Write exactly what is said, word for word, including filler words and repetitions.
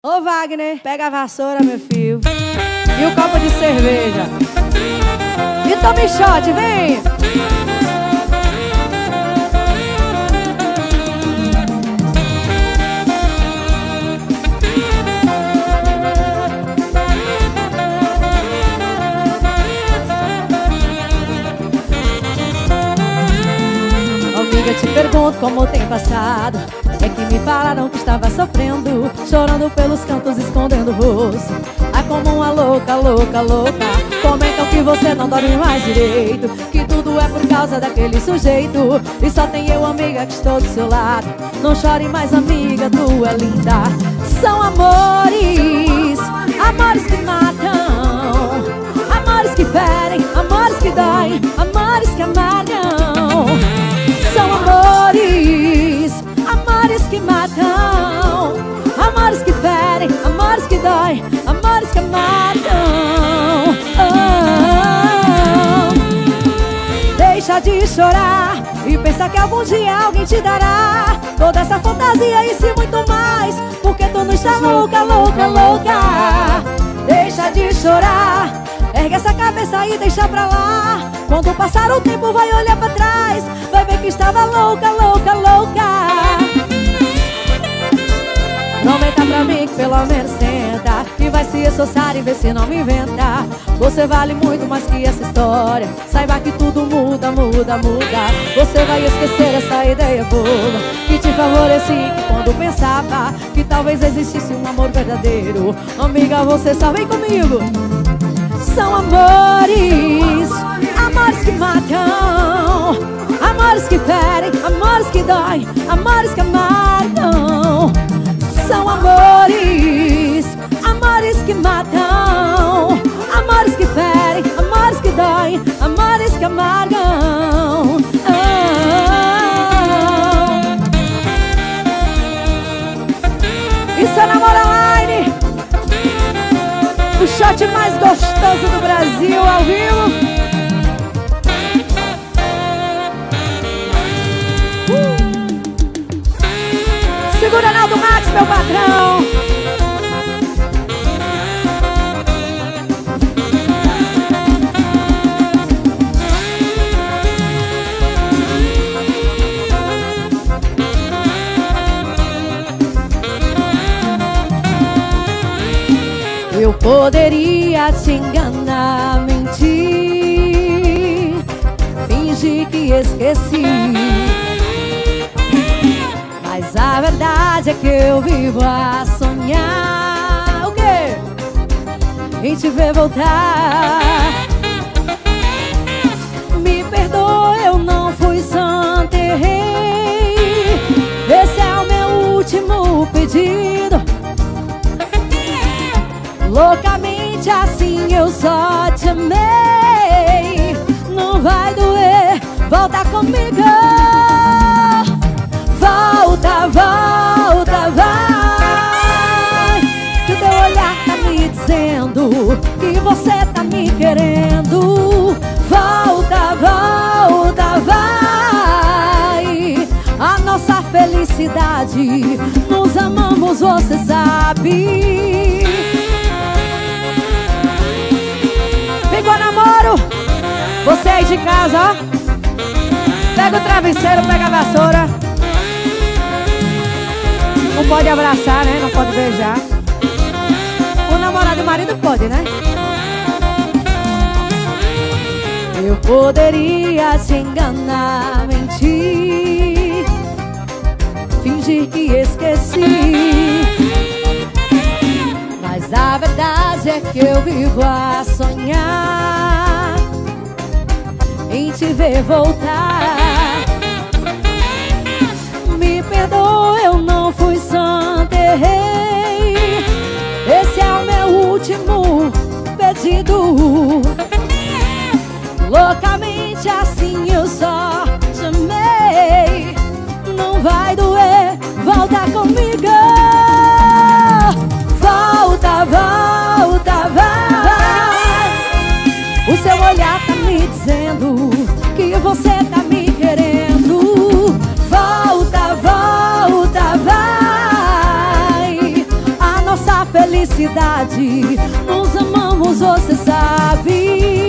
Ô Wagner, pega a vassoura, meu filho, e o copo de cerveja. E tome shot, vem! Amiga, te pergunto como tem passado. É que me falaram que estava sofrendo, chorando pelos cantos, escondendo o rosto. Ah, como uma louca, louca, louca. Comentam que você não dorme mais direito, que tudo é por causa daquele sujeito. E só tem eu, amiga, que estou do seu lado. Não chore mais, amiga, tu é linda. São amores, amores que matam, amores que ferem, amores que doem, amores que amargam. São amores, amores que matam, amores que ferem, amores que doem, amores que amargam. Oh, deixa de chorar e pensa que algum dia alguém te dará toda essa fantasia e se muito mais, porque tu não está louca, louca, louca. Deixa de chorar, ergue essa cabeça e deixa pra lá. Quando passar o tempo vai olhar pra trás, vai ver que estava louca, louca, louca. Prometa pra mim que pelo menos tenta, e vai se esforçar e ver se não me inventa. Você vale muito mais que essa história. Saiba que tudo muda, muda, muda. Você vai esquecer essa ideia boba que te favorecia, que quando pensava que talvez existisse um amor verdadeiro. Amiga, você só vem comigo. São amores, amores que matam, amores que ferem, amores que doem, amores que amargam. São amores, amores que matam, amores que ferem, amores que doem, amores que amargam. Oh. E seu namoro online, o shot mais gostoso do Brasil, ao vivo. Uh. Segura Naldo Max, meu patrão. Eu poderia te enganar, mentir, fingir que esqueci, mas a verdade é que eu vivo a sonhar. O quê? Em te ver voltar. Me perdoa, eu não fui santa, errei. Esse é o meu último pedido. Loucamente assim eu só te amei. Não vai doer, volta comigo. Volta, volta, vai. Que o teu olhar tá me dizendo que você tá me querendo. Volta, volta, vai. A nossa felicidade, nos amamos, você sabe. Ficou namoro? Você aí de casa, ó, pega o travesseiro, pega a vassoura. Não pode abraçar, né? Não pode beijar. O namorado e o marido pode, né? Eu poderia te enganar, mentir, fingir que esqueci, mas a verdade é que eu vivo a sonhar em te ver voltar. Me perdoa, eu não fui santa, errei. Esse é o meu último pedido. Loucamente assim eu só te amei. Não vai doer, volta comigo. Volta, volta, vai. O seu olhar tá me dizendo que você tá me querendo. Volta, volta, vai. A nossa felicidade. Nos amamos, você sabe.